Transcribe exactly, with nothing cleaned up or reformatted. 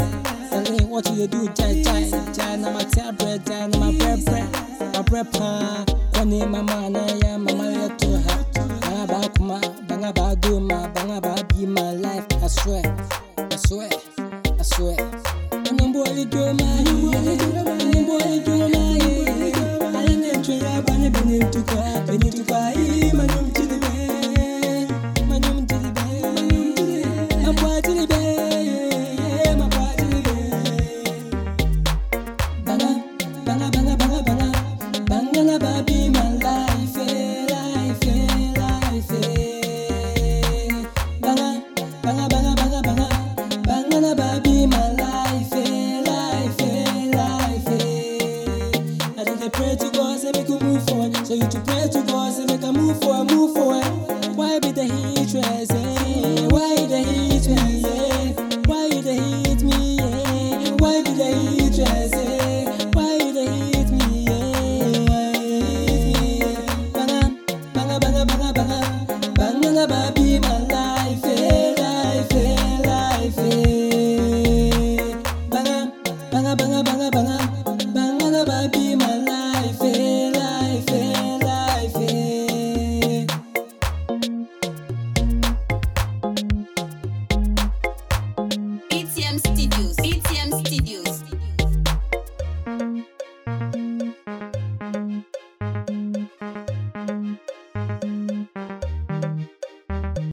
Selling what you do, jai jai jai. Na my tea bread, jai na my bread bread, my bread pa. Kwani mama na ya mama ya to her. Banga ba kuma, banga ba do ma, banga ba be my life. I swear, I swear, I swear. Nobody do my, nobody do my. I didn't try, but I didn't to cry, I need to cry, man.